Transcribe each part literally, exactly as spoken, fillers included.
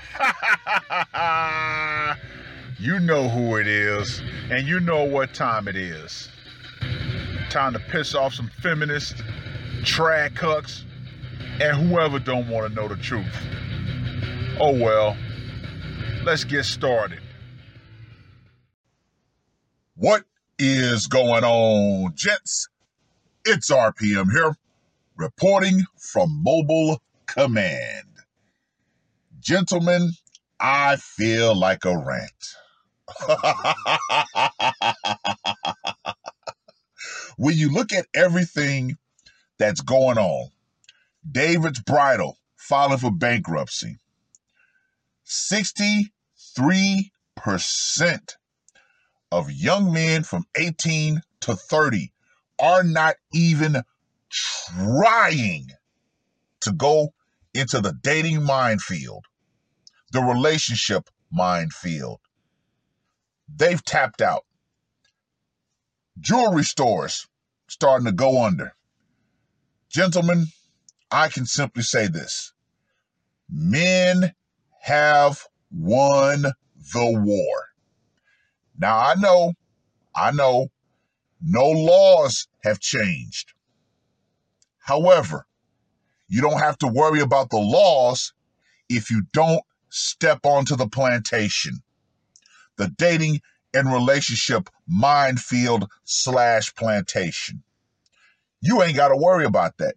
You know who it is, and you know what time it is. Time to piss off some feminists, trad cucks, and whoever don't want to know the truth. Oh well, let's get started. What is going on, gents? It's R P M here, reporting from Mobile Command. Gentlemen, I feel like a rant. When you look at everything that's going on, David's Bridal filing for bankruptcy, sixty-three percent of young men from eighteen to thirty are not even trying to go into the dating minefield, the relationship minefield. They've tapped out. Jewelry stores starting to go under. Gentlemen, I can simply say this. Men have won the war. Now, I know, I know, no laws have changed. However, you don't have to worry about the laws if you don't step onto the plantation, the dating and relationship minefield slash plantation. You ain't got to worry about that.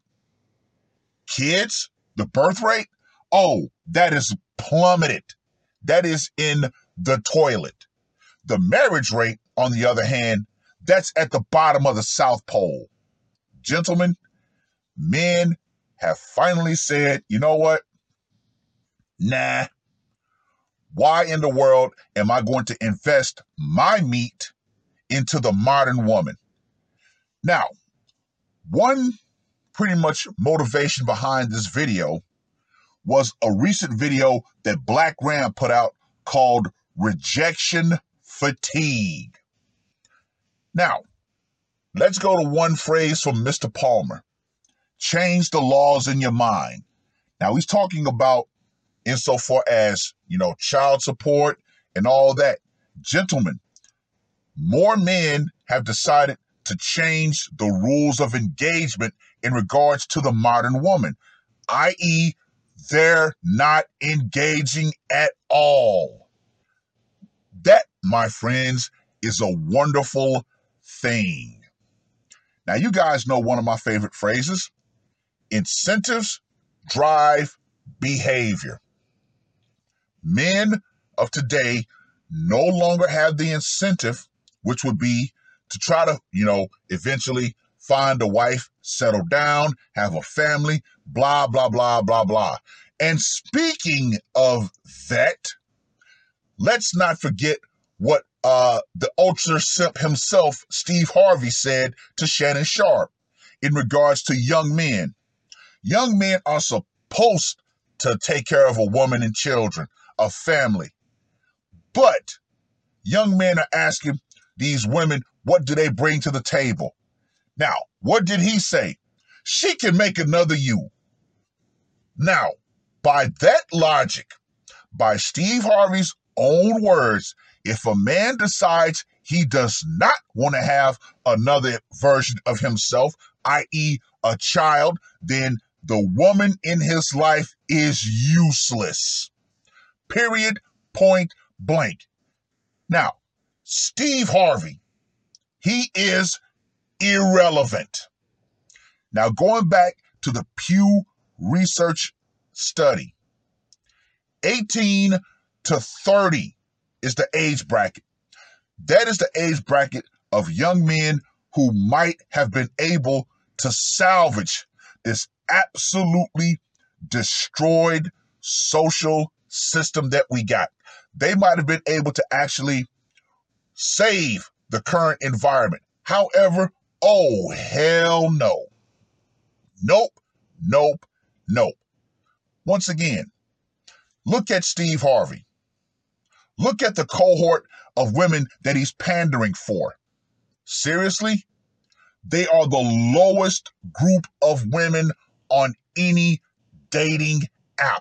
Kids, the birth rate, oh, that is plummeted. That is in the toilet. The marriage rate, on the other hand, that's at the bottom of the South Pole. Gentlemen, men have finally said, you know what? Nah. Why in the world am I going to invest my meat into the modern woman? Now, one pretty much motivation behind this video was a recent video that Black Ram put out called Rejection Fatigue. Now, let's go to one phrase from Mister Palmer. Change the laws in your mind. Now, he's talking about insofar as, you know, child support and all that. Gentlemen, more men have decided to change the rules of engagement in regards to the modern woman, that is, they're not engaging at all. That, my friends, is a wonderful thing. Now, you guys know one of my favorite phrases. Incentives drive behavior. Men of today no longer have the incentive, which would be to try to, you know, eventually find a wife, settle down, have a family, blah, blah, blah, blah, blah. And speaking of that, let's not forget what uh, the ultra simp himself, Steve Harvey, said to Shannon Sharpe in regards to young men. Young men are supposed to take care of a woman and children, a family. But young men are asking these women, what do they bring to the table? Now, what did he say? She can make another you. Now, by that logic, by Steve Harvey's own words, if a man decides he does not want to have another version of himself, that is a child, then the woman in his life is useless. Period, point blank. Now, Steve Harvey, he is irrelevant. Now, going back to the Pew Research study, eighteen to thirty is the age bracket. That is the age bracket of young men who might have been able to salvage this absolutely destroyed social system that we got. They might have been able to actually save the current environment. However, oh, hell no. Nope, nope, nope. Once again, look at Steve Harvey. Look at the cohort of women that he's pandering for. Seriously? They are the lowest group of women on any dating app.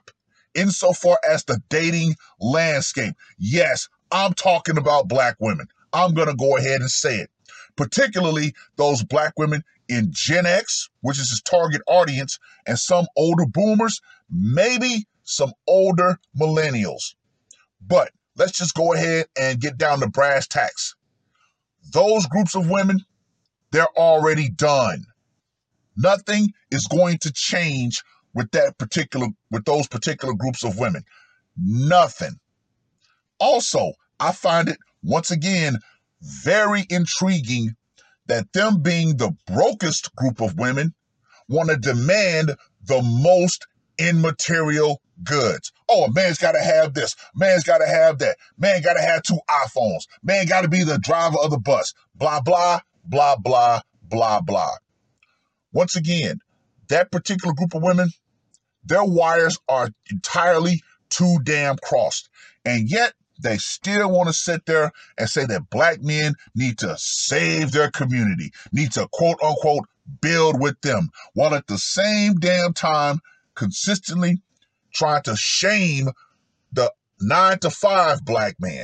insofar as the dating landscape. Yes, I'm talking about black women. I'm going to go ahead and say it. Particularly those black women in Gen X, which is his target audience, and some older boomers, maybe some older millennials. But let's just go ahead and get down to brass tacks. Those groups of women, they're already done. Nothing is going to change with that particular, with those particular groups of women. Nothing. Also, I find it, once again, very intriguing that them being the brokest group of women want to demand the most immaterial goods. Oh, a man's got to have this. Man's got to have that. Man got to have two iPhones. Man got to be the driver of the bus. Blah, blah, blah, blah, blah, blah. Once again, that particular group of women, their wires are entirely too damn crossed. And yet, they still want to sit there and say that black men need to save their community, need to quote unquote build with them, while at the same damn time consistently trying to shame the nine to five black man.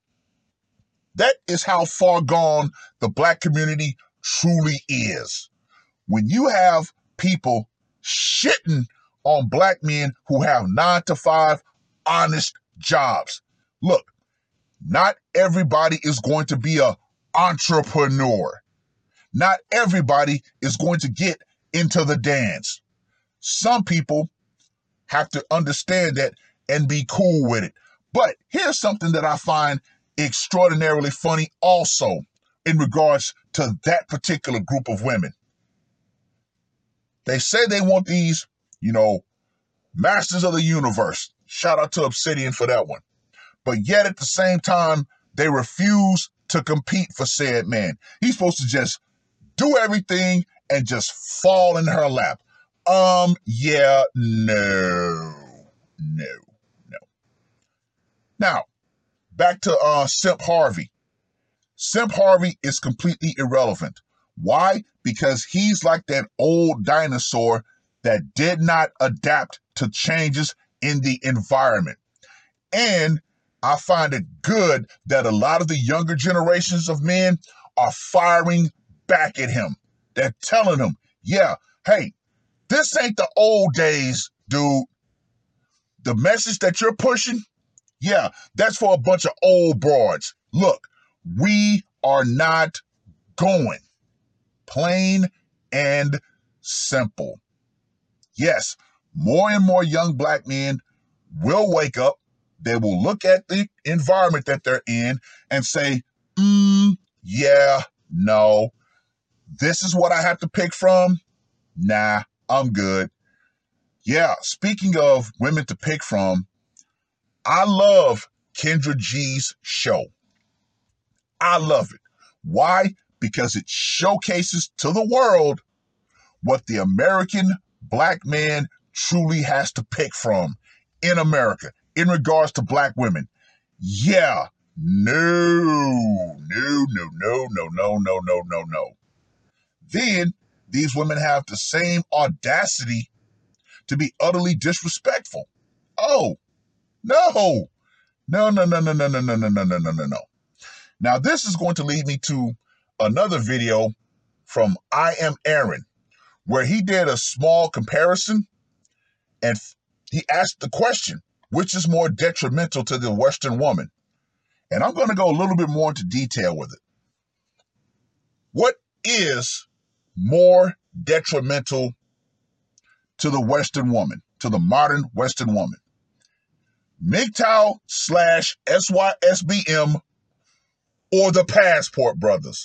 That is how far gone the black community truly is. When you have people shitting on black men who have nine to five honest jobs. Look, not everybody is going to be an entrepreneur. Not everybody is going to get into the dance. Some people have to understand that and be cool with it. But here's something that I find extraordinarily funny also in regards to that particular group of women. They say they want these, you know, masters of the universe. Shout out to Obsidian for that one. But yet at the same time, they refuse to compete for said man. He's supposed to just do everything and just fall in her lap. Um, yeah, no, no, no. Now, back to uh, Simp Harvey. Simp Harvey is completely irrelevant. Why? Because he's like that old dinosaur that did not adapt to changes in the environment. And I find it good that a lot of the younger generations of men are firing back at him. They're telling him, yeah, hey, this ain't the old days, dude. The message that you're pushing, yeah, that's for a bunch of old broads. Look, we are not going. Plain and simple. Yes, more and more young black men will wake up. They will look at the environment that they're in and say, mm, yeah, no, this is what I have to pick from. Nah, I'm good. Yeah, speaking of women to pick from, I love Kendra G's show. I love it. Why? Because it showcases to the world what the American black man truly has to pick from in America in regards to black women. Yeah, no, no, no, no, no, no, no, no, no, no. Then these women have the same audacity to be utterly disrespectful. Oh, no, no, no, no, no, no, no, no, no, no, no, no, no. Now, this is going to lead me to another video from I Am Aaron, where he did a small comparison and he asked the question, which is more detrimental to the Western woman? And I'm going to go a little bit more into detail with it. What is more detrimental to the Western woman, to the modern Western woman? M G T O W slash S Y S B M or the Passport Brothers?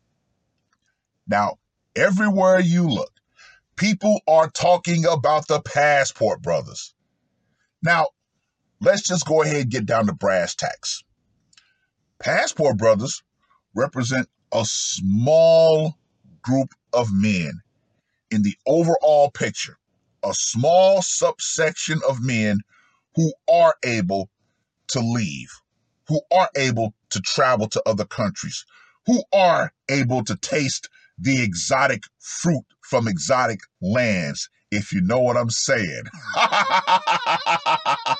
Now, everywhere you look, people are talking about the Passport Brothers. Now, let's just go ahead and get down to brass tacks. Passport Brothers represent a small group of men in the overall picture, a small subsection of men who are able to leave, who are able to travel to other countries, who are able to taste the exotic fruit from exotic lands, if you know what I'm saying.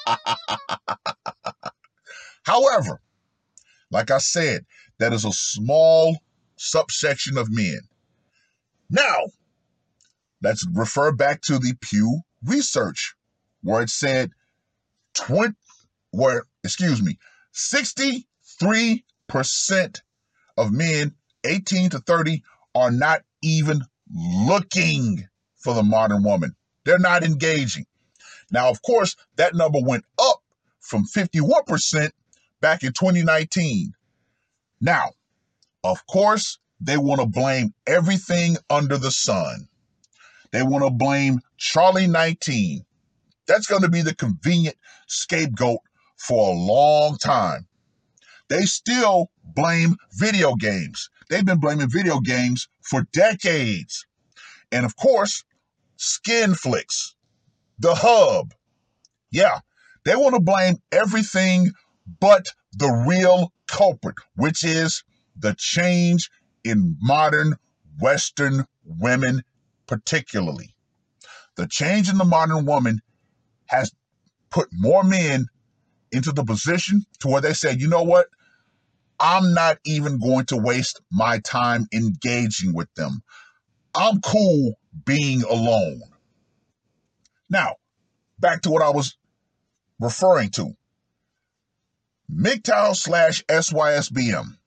Like I said, that is a small subsection of men. Now, let's refer back to the Pew Research, where it said twenty, where, excuse me, sixty-three percent of men eighteen to thirty are not even looking for the modern woman. They're not engaging. Now, of course, that number went up from fifty-one percent back in twenty nineteen. Now, of course, they want to blame everything under the sun. They want to blame Charlie nineteen. That's going to be the convenient scapegoat for a long time. They still blame video games. They've been blaming video games for decades. And of course, Skinflix, The Hub. Yeah, they want to blame everything but the real culprit, which is the change in modern Western women particularly. The change in the modern woman has put more men into the position to where they say, you know what? I'm not even going to waste my time engaging with them. I'm cool being alone. Now, back to what I was referring to. M G T O W slash S Y S B M.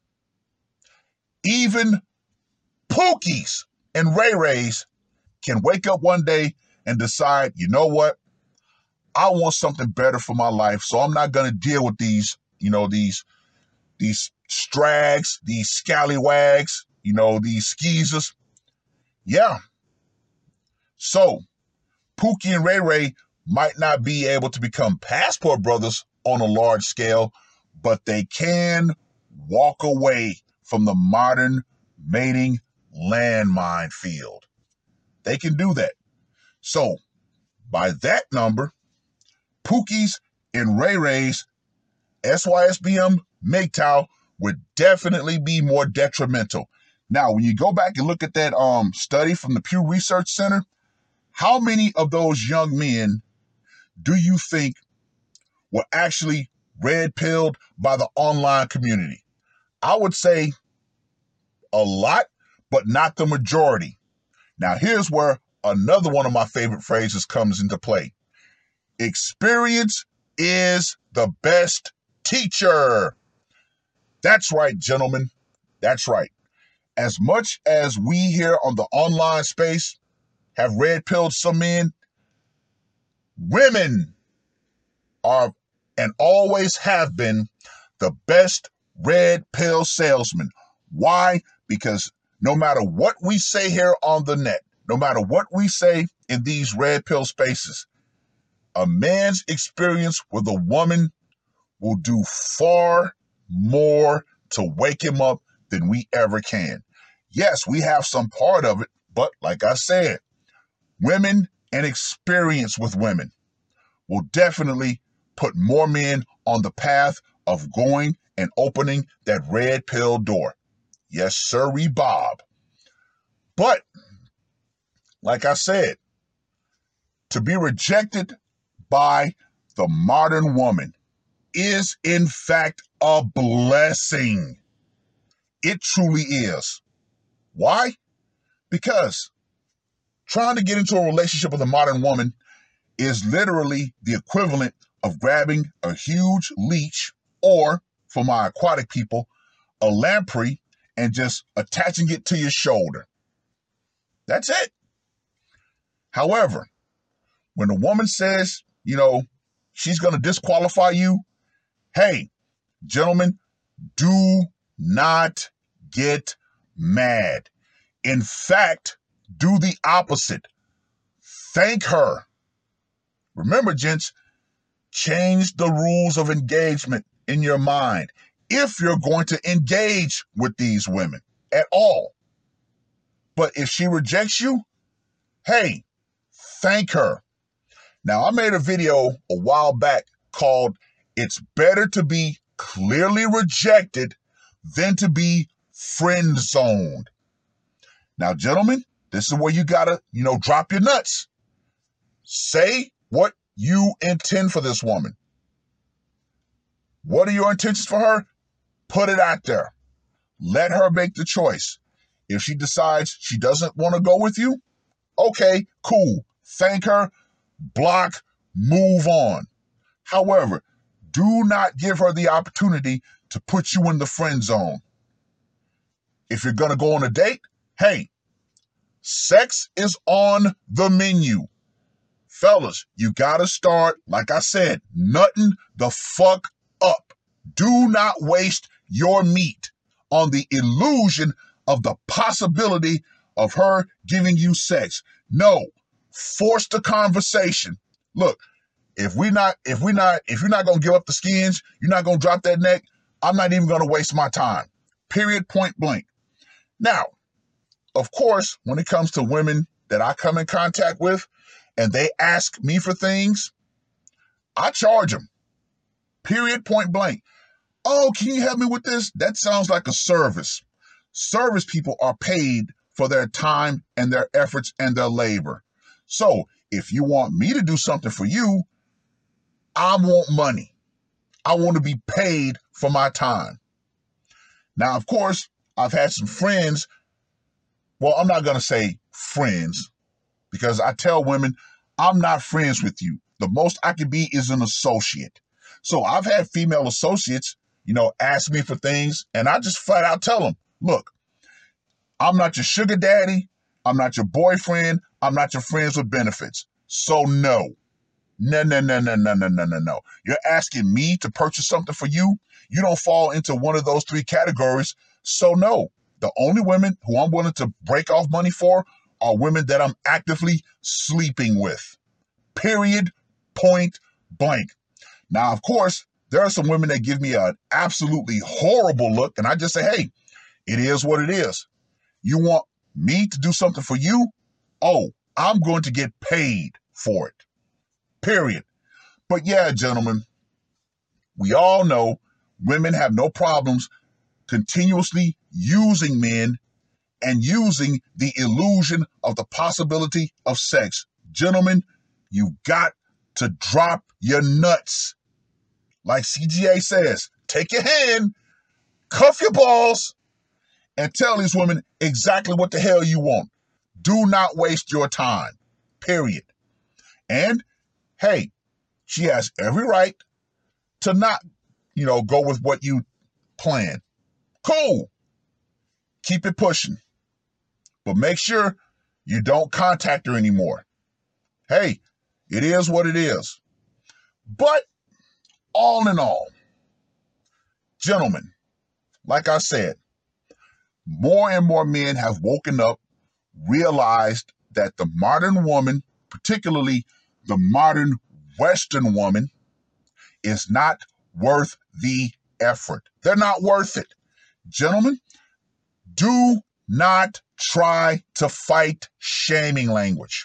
Even Pookies and Ray Rays can wake up one day and decide, you know what? I want something better for my life, so I'm not going to deal with these, you know, these, these strags, these scallywags, you know, these skeezers. Yeah. So, Pookie and Ray Ray might not be able to become passport brothers on a large scale, but they can walk away from the modern mating landmine field. They can do that. So, by that number, Pookie's and Ray Ray's S Y S B M M G T O W would definitely be more detrimental. Now, when you go back and look at that um study from the Pew Research Center, how many of those young men do you think were actually red-pilled by the online community? I would say a lot, but not the majority. Now, here's where another one of my favorite phrases comes into play. Experience is the best teacher. That's right, gentlemen. That's right. As much as we here on the online space have red-pilled some men, women are and always have been the best red pill salesmen. Why? Because no matter what we say here on the net, no matter what we say in these red pill spaces, a man's experience with a woman will do far more to wake him up than we ever can. Yes, we have some part of it, but like I said, women and experience with women will definitely put more men on the path of going and opening that red pill door. Yes, sirree, Bob. But, like I said, to be rejected by the modern woman is, in fact, a blessing. It truly is. Why? Because trying to get into a relationship with a modern woman is literally the equivalent of grabbing a huge leech, or, for my aquatic people, a lamprey, and just attaching it to your shoulder. That's it. However, when a woman says, you know, she's going to disqualify you, hey, gentlemen, do not get mad. In fact, do the opposite. Thank her. Remember, gents, change the rules of engagement in your mind if you're going to engage with these women at all. But if she rejects you, hey, thank her. Now, I made a video a while back called It's Better to Be Clearly Rejected Than to Be Friend Zoned. Now, gentlemen, this is where you gotta, you know, drop your nuts. Say what you intend for this woman. What are your intentions for her? Put it out there. Let her make the choice. If she decides she doesn't want to go with you, okay, cool. Thank her, block, move on. However, do not give her the opportunity to put you in the friend zone. If you're going to go on a date, hey, sex is on the menu. Fellas, you got to start, like I said, nutting the fuck up. Do not waste your meat on the illusion of the possibility of her giving you sex. No, force the conversation. Look, if we not, if we not, if you're not gonna give up the skins, you're not gonna drop that neck, I'm not even gonna waste my time. Period, point blank. Now, of course, when it comes to women that I come in contact with and they ask me for things, I charge them. Period, point blank. Oh, can you help me with this? That sounds like a service. Service people are paid for their time and their efforts and their labor. So if you want me to do something for you, I want money. I want to be paid for my time. Now, of course, I've had some friends. Well, I'm not going to say friends because I tell women I'm not friends with you. The most I can be is an associate. So I've had female associates, you know, ask me for things and I just flat out tell them, look, I'm not your sugar daddy. I'm not your boyfriend. I'm not your friends with benefits. So no, no, no, no, no, no, no, no, no, no. You're asking me to purchase something for you. You don't fall into one of those three categories. So no, the only women who I'm willing to break off money for are women that I'm actively sleeping with. Period, point blank. Now, of course, there are some women that give me an absolutely horrible look. And I just say, hey, it is what it is. You want me to do something for you? Oh, I'm going to get paid for it. Period. But yeah, gentlemen, we all know women have no problems continuously using men and using the illusion of the possibility of sex. Gentlemen, you got to drop your nuts. Like C G A says, take your hand, cuff your balls, and tell these women exactly what the hell you want. Do not waste your time, period. And, hey, she has every right to not, you know, go with what you plan. Cool. Keep it pushing. But make sure you don't contact her anymore. Hey, it is what it is. But all in all, gentlemen, like I said, more and more men have woken up, realized that the modern woman, particularly the modern Western woman, is not worth the effort. They're not worth it. Gentlemen, do not try to fight shaming language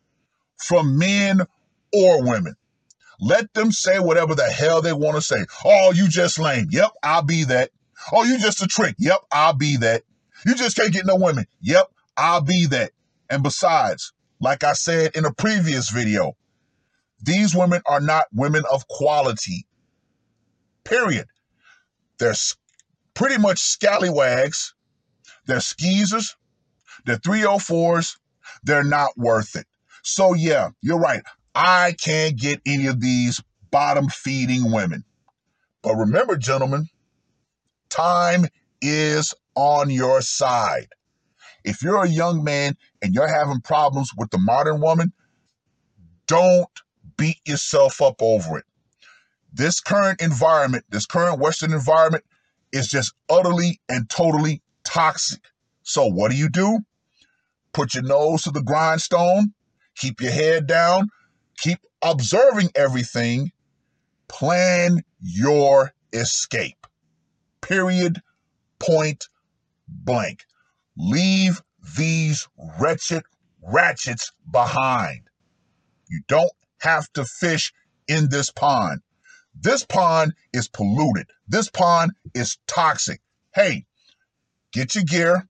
from men or women. Let them say whatever the hell they want to say. Oh, you just lame. Yep, I'll be that. Oh, you just a trick. Yep, I'll be that. You just can't get no women. Yep, I'll be that. And besides, like I said in a previous video, these women are not women of quality. Period. They're pretty much scallywags. They're skeezers. They're three oh fours. They're not worth it. So yeah, you're right. I can't get any of these bottom-feeding women. But remember, gentlemen, time is on your side. If you're a young man and you're having problems with the modern woman, don't beat yourself up over it. This current environment, this current Western environment is just utterly and totally toxic. So what do you do? Put your nose to the grindstone, keep your head down, keep observing everything, plan your escape. Period, point blank. Leave these wretched ratchets behind. You don't have to fish in this pond. This pond is polluted. This pond is toxic. Hey, get your gear,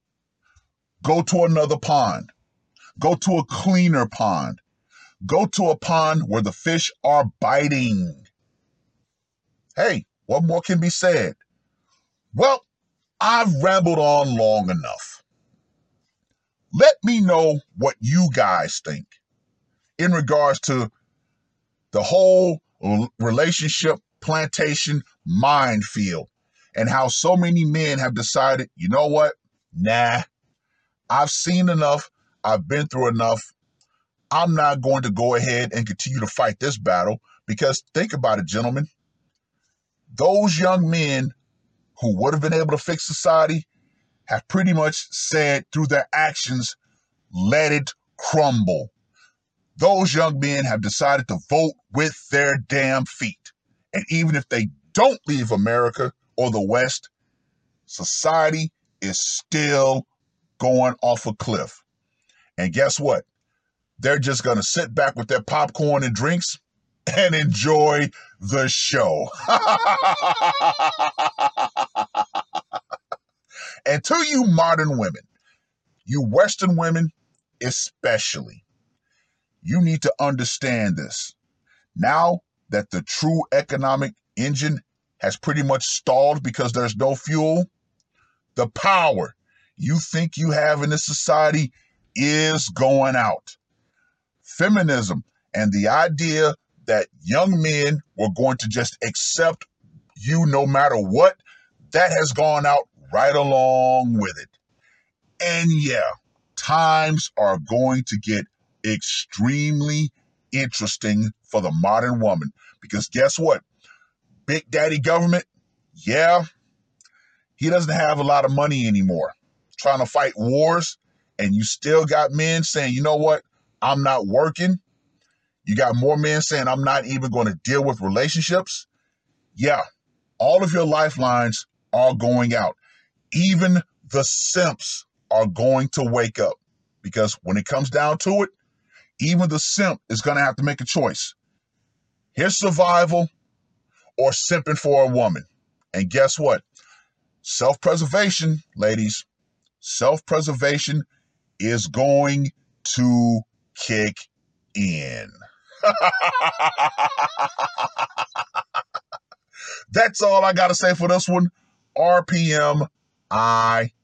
go to another pond. Go to a cleaner pond. Go to a pond where the fish are biting. Hey, what more can be said? Well, I've rambled on long enough. Let me know what you guys think in regards to the whole relationship plantation minefield and how so many men have decided, you know what? Nah, I've seen enough. I've been through enough. I'm not going to go ahead and continue to fight this battle because think about it, gentlemen. Those young men who would have been able to fix society have pretty much said through their actions, let it crumble. Those young men have decided to vote with their damn feet. And even if they don't leave America or the West, society is still going off a cliff. And guess what? They're just going to sit back with their popcorn and drinks and enjoy the show. And to you modern women, you Western women especially, you need to understand this. Now that the true economic engine has pretty much stalled because there's no fuel, the power you think you have in this society is going out. Feminism and the idea that young men were going to just accept you no matter what, that has gone out right along with it. And yeah, times are going to get extremely interesting for the modern woman because guess what? Big Daddy government, yeah, he doesn't have a lot of money anymore trying to fight wars, and you still got men saying, you know what, I'm not working. You got more men saying, I'm not even going to deal with relationships. Yeah, all of your lifelines are going out. Even the simps are going to wake up because when it comes down to it, even the simp is going to have to make a choice. Here's survival or simping for a woman. And guess what? Self-preservation, ladies, self-preservation is going to kick in. That's all I got to say for this one. R P M, I